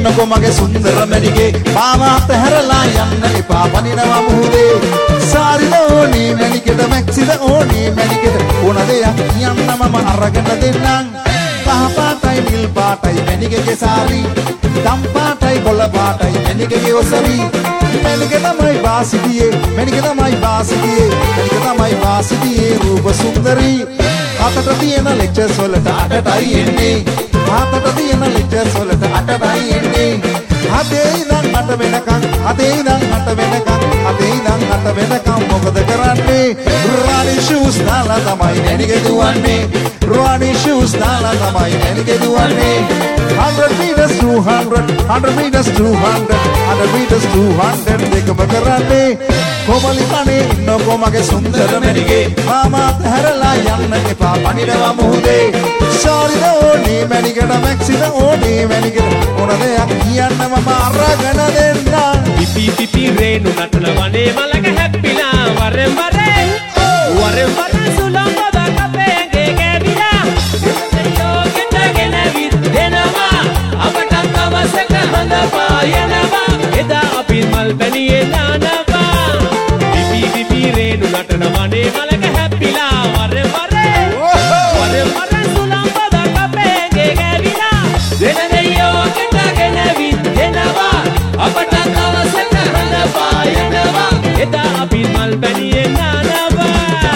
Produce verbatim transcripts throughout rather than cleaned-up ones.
ඉන්නකො මගේ සුන්දර මැණිකේ මාව අතහැරලා යන්න එපා පනිනවා මුහුදේ සාරිද ඕනේ මැණිකේට මැක්සිද ඕනේ මැණිකේට ඕන දෙයක් කියන්න මම අරගෙන දෙන්නම් කහ පාටයි නිල් පාටයි මැණිකේගේ සාරි දම් පාටයි කොළ පාටයි මැණිකේගේ ඔසරි මැණිකේ තමයි වාසිතියේ මැණිකේ තමයි වාසිතියේ මැණිකේ තමයි වාසිතියේ රූප සුන්දරි අතට තියෙන ලෙක්චර්ස් වලට අටටයි එන්නේ අතට තියෙන ලෙක්චර්ස් වලට අටටයි එන්නේ අතේ ඉඳන් අට වෙනකන් අතේ ඉඳන් අට වෙනකන් අතේ ඉඳන් අට වෙනකන් මොකද කරන්නේ රාණි ෂූස් දාලා තමයි මැණිකේ දුවන්නේ රාණි ෂූස් දාලා තමයි මැණිකේ දුවන්නේ one hundred meters two hundred one hundred meters two hundred one hundred meters two hundred දෙකම කරන්නේ කොමලි කනේ ඉන්නකො මගේ සුන්දර මැණිකේ මාම අතහැරලා යන්න එපා පනිනවා මුහුදේ සාරිද ඕනේ මැණිකේට මැක්සිද ඕනේ මැණිකේට ඕන දෙයක් කියන්න මම අරගෙන දෙන්නම් පිපි පිපි රේණු නටන වනේ මලක හැප්පිලා වරෙන් වරෙන් වරෙන් වරෙන් සුලංග දකපේගේ කැවිලා යෝගෙටගෙන විත් දෙනවා අපට අවසක හඳ පායනවා එදා අපි මල් බැලියේ නානවා පිපි පිපි රේණු නටන වනේ මලක හැප්පිලා වරෙන් වරෙන් වරෙන් වරෙන් සුලංග දකපේගේ කැවිලා දෙන යෝගෙටගෙන විත් දෙනවා අපට අවසක හඳ පායනවා එදා අපි මල් බැලියේ නානවා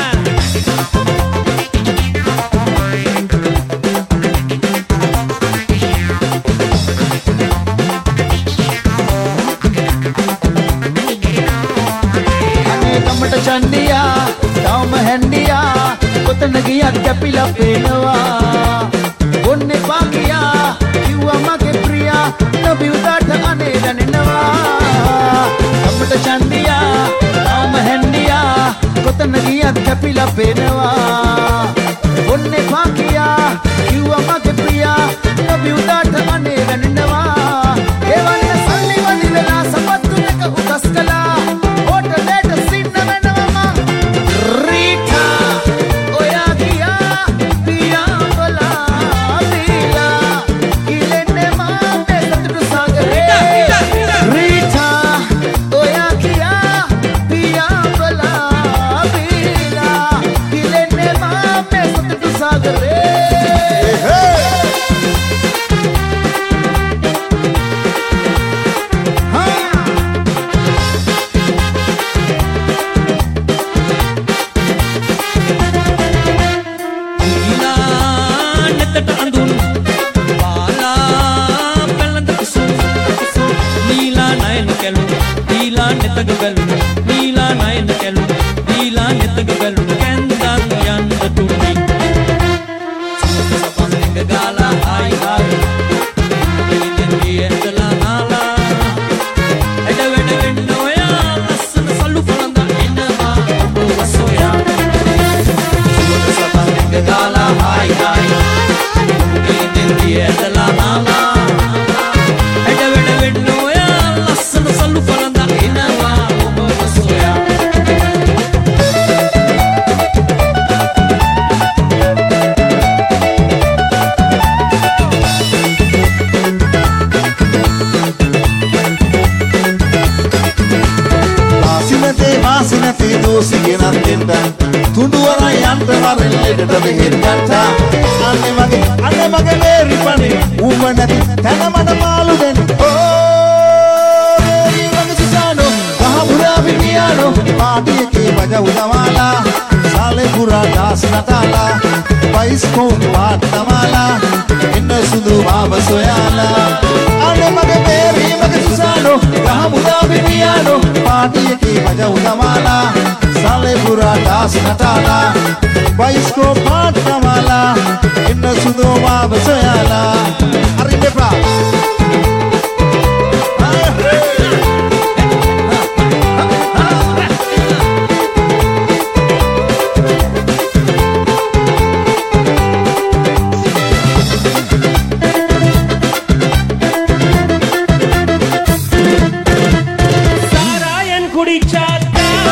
චන්දියා තවම හැන්දියා කොතන ගියත් කැපිලා පේනවා ඔන්නේ පාගියා කිව්වා මගේ ප්‍රියා නබි උදාට අනේ දැනෙනවා අපට චන්දියා තවම හැන්දියා කොතන ගියත් කැපිලා පේනවා ඔන්නේ පාගියා කිව්වා මගේ ප්‍රියා නබි උදාට අනේ දැනෙනවා ඒ වන්නේ සල්ලි වදිලා සපත්තු දෙක උදස් කළා හොටලේට සින්න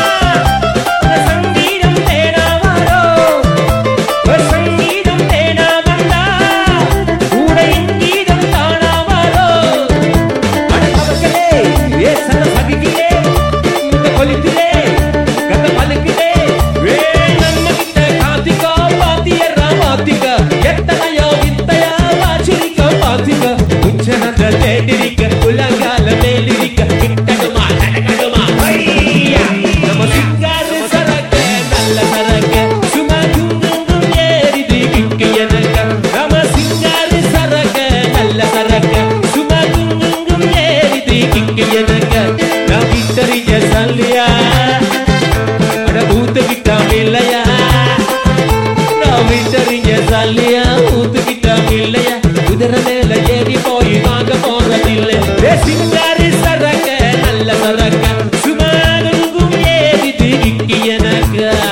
संगीतम तेरा वारो संगीतम तेरा ఎత్తనయో విత్తయా వాచిరిక పాతిక ఉచ్చనద తేటిరిక ఉలంగాల మేలిరిక ఇట్టడుమా నడకడుమా హయ్యా నమ సింగారి సరక నల్ల సరక సుమధుంగుం ఏరిది కిక్కియనక నమ సింగారి సరక నల్ల సరక సుమధుంగుం ఏరిది కిక్కియనక నా విత్తరియ సల్లియా అడ భూత విటమిలయా నా విత్తరియ సల్లియా భూత విటమిలయా ఉదర మేల ఏరిపోయి మాగ పోరదిల్లే రే సింగారి సరక నల్ల సరక సుమధుంగుం ఏరిది కిక్కియనక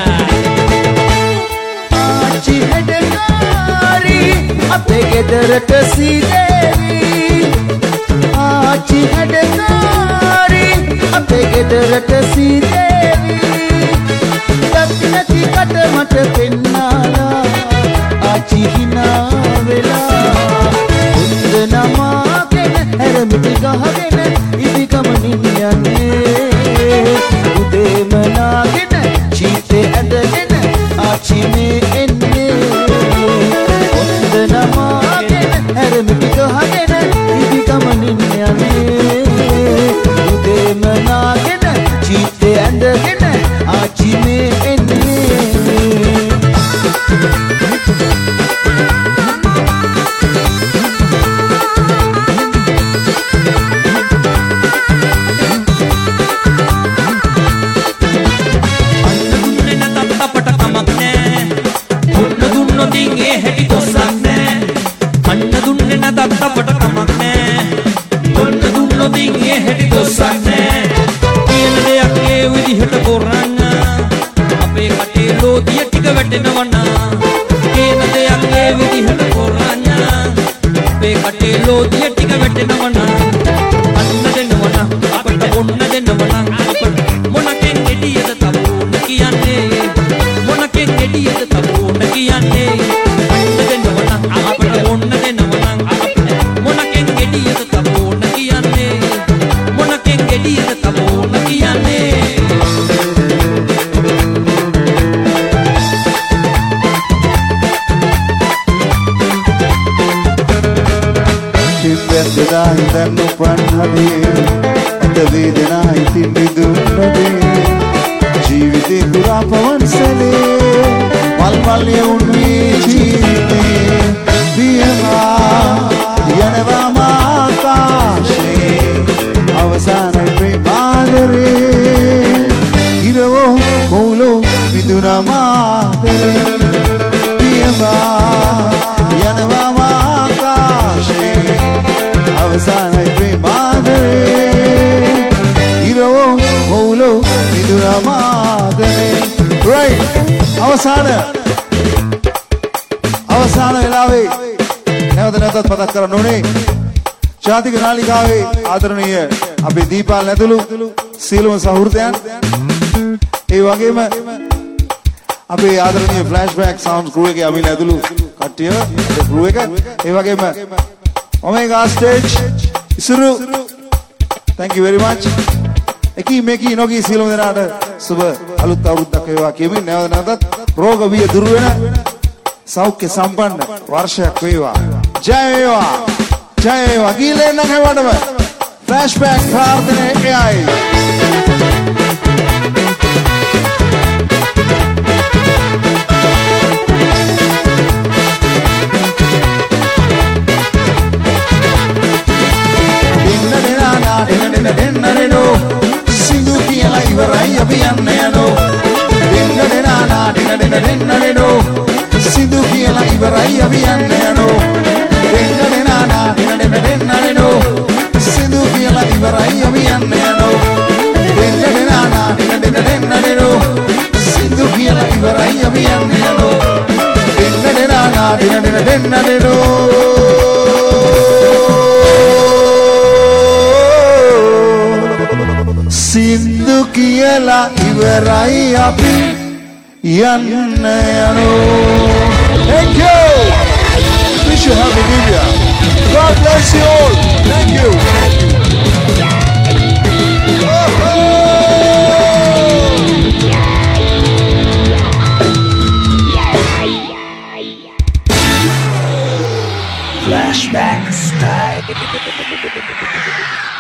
ආච්චි හැඩකාරී අපේ ගෙදරට සීදේවි ආච්චි හැඩකාරී අපේ ගෙදරට සීදේවි දත් නැති කට මට පෙන්නාලා ආච්චි හිනා වෙලා උන්ද නමාගෙන හැරමිටි ගහගෙන ඉදි ගමනින් යන්නේ උදේම නාගෙන චීතේ ඇඳගෙන ආච්චි මේ එන්නේ උන්ද නමාගෙන හැරමිටි ගහගෙන ඉදි ගමනින් යන්නේ උදේම නාගෙන චීතේ ඇඳගෙන ආච්චි මේ එන්නේ අවසාන අවසාන වෙලාවේ නැවත නැවතත් මතක් කරන්න ඕනේ ජාතික නාලිකාවේ ආදරණීය අපේ දීපාල් ඇතුළු සියලුම සහෘදයන් ඒ වගේම අපේ ආදරණීය ෆ්ලෑෂ්බැක් සවුන්ඩ් ක්‍රූ එකේ අමිල ඇතුළු කට්ටිය ඒ ක්‍රූ එක ඒ වගේම Omega stage Isuru thank you very much එකී මේකී නොකී සියලුම දෙනාට සුබ අලුත් අවුරුද්දක් වේවා කියමින් නැවත නැවතත් රෝග බිය දුරු වෙන සෞඛ්‍ය සම්පන්න වර්ෂයක් වේවා ජය වේවා ජය වේවා කීලේ නම් හැමෝටම ෆ්ලෑෂ්බැක් ප්‍රාර්ථනා එයයි සිංදු කියලා ඉවරයි අපි යන්නේ යනෝ දෙන්න දෙනා දෙන දෙන දෙන්න දෙනෝ සිංදු කියලා ඉවරයි අපි යන්නේ යනෝ දෙන්න දෙනා දෙන දෙන දෙන්න දෙනෝ සිංදු කියලා ඉවරයි අපි යන්නේ යනෝ දෙන්න දෙනා දෙන දෙන දෙන්න දෙනෝ සිංදු කියලා ඉවරයි අපි යන්නේ යනෝ දෙන්න දෙනා දෙන දෙන දෙන්න දෙනෝ සින්දු කියලා ඉවරයි අපි යන්න යනෝ Thank you Wish you happy new year God bless you all Thank you Gangsta.